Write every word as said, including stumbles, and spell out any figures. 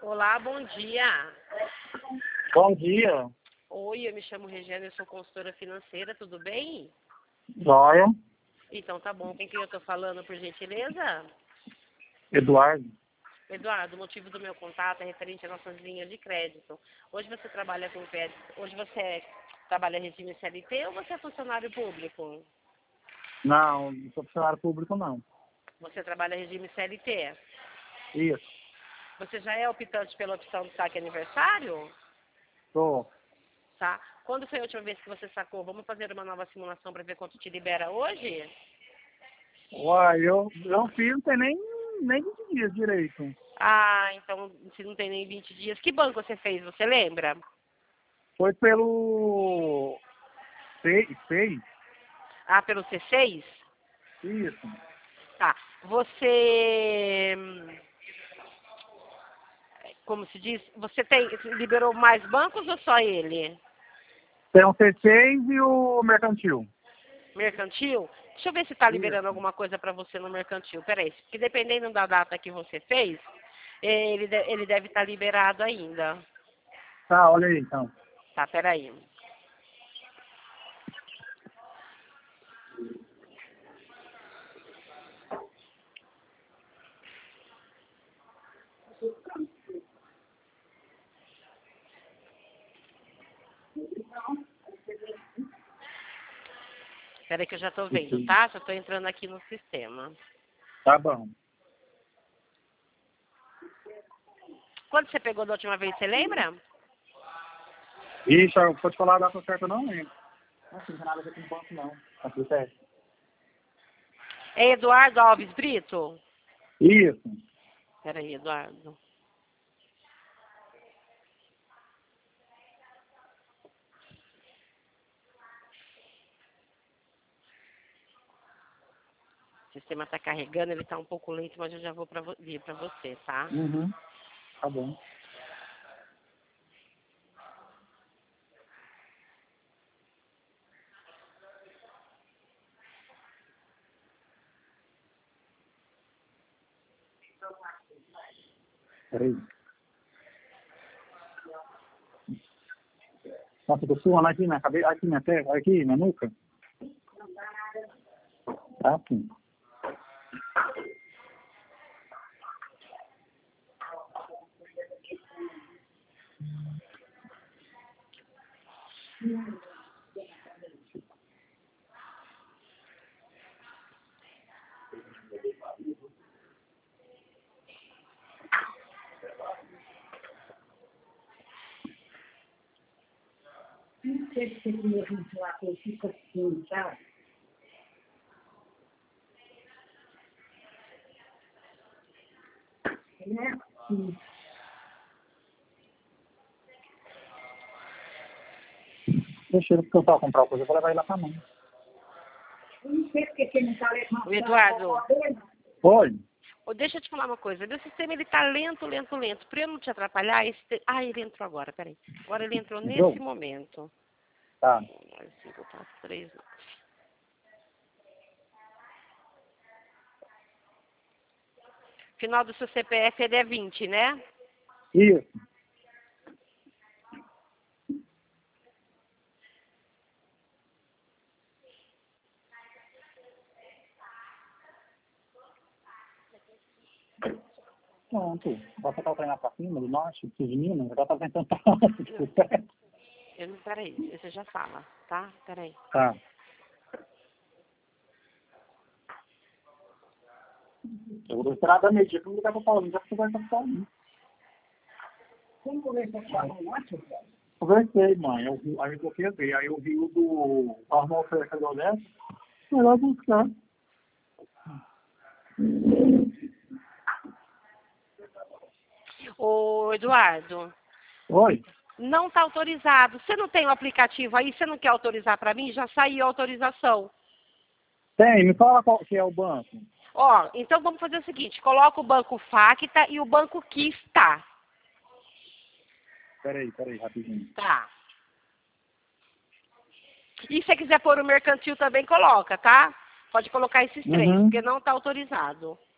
Olá, bom dia. Bom dia. Oi, eu me chamo Regina, eu sou consultora financeira, tudo bem? Joia. Então tá bom, com quem eu tô falando, por gentileza? Eduardo. Eduardo, o motivo do meu contato é referente às nossas linhas de crédito. Hoje você trabalha com crédito, hoje você trabalha regime C L T ou você é funcionário público? Não, não sou funcionário público, não. Você trabalha regime C L T? Isso. Você já é optante pela opção do saque aniversário? Tô. Tá. Quando foi a última vez que você sacou? Vamos fazer uma nova simulação para ver quanto te libera hoje? Uai, eu não fiz, não tem nem, nem vinte dias direito. Ah, então se não tem nem vinte dias. Que banco você fez, você lembra? Foi pelo seis, seis? Ah, pelo C seis? Isso. Tá. Você... Como se diz? Você tem, liberou mais bancos ou só ele? Tem o C seis e o mercantil. Mercantil? Deixa eu ver se está liberando Isso. alguma coisa para você no mercantil. Peraí, porque dependendo da data que você fez, ele, de- ele deve estar liberado ainda. Tá, olha aí então. Tá, peraí. Peraí que eu já estou vendo, tá? Já estou entrando aqui no sistema. Tá bom. Quando você pegou da última vez, você lembra? Ixi, eu vou te falar a data certa, eu não lembro. Não tem nada a ver com banco, não. Aqui, certo. É Eduardo Alves Brito? Isso. Peraí, Eduardo. O sistema está carregando, ele está um pouco lento, mas eu já vou pra vo- vir para você, tá? Uhum. Tá bom. Peraí. Nossa, tô suando aqui na cabeça, aqui na terra, aqui na nuca. Tá, sim. Não sei se você queria lá que eu fico assim, sabe? Né? Sim. Deixa ele que eu só comprar uma coisa, eu vou levar ele lá pra mãe. Eu não sei porque você não está levando. O Eduardo, Oi. ô, deixa eu te falar uma coisa. Meu sistema, ele tá lento, lento, lento. Para eu não te atrapalhar, esse... te- ah, ele entrou agora, peraí. Agora ele entrou Entrou? nesse momento. Tá. Um, dois, cinco, quatro, três... Final do seu C P F ele é vinte, né? Isso. Pronto. Vai botar o trem lá pra cima, do norte, dos meninos, já tá tentando tudo certo. Eu não, peraí, você já fala, tá? Peraí. Tá. Eu vou esperar da meia-dia pra ligar pro Paulinho, já que você vai com o Paulinho. Você não conversou com a mãe ontem? Conversei, mãe. Eu vi, aí eu coloquei ver. Aí eu vi o do Armão Oferta do Odessa. Fui lá buscar. Ô, Eduardo, Oi. não tá autorizado. Você não tem o aplicativo aí? Você não quer autorizar para mim? Já saiu a autorização. Tem, me fala qual que é o banco. Ó, então vamos fazer o seguinte. Coloca o banco Facta e o banco Kista. Peraí, peraí, rapidinho. Tá. E se você quiser pôr o mercantil também, coloca, tá? Pode colocar esses três, Uhum. porque não tá autorizado.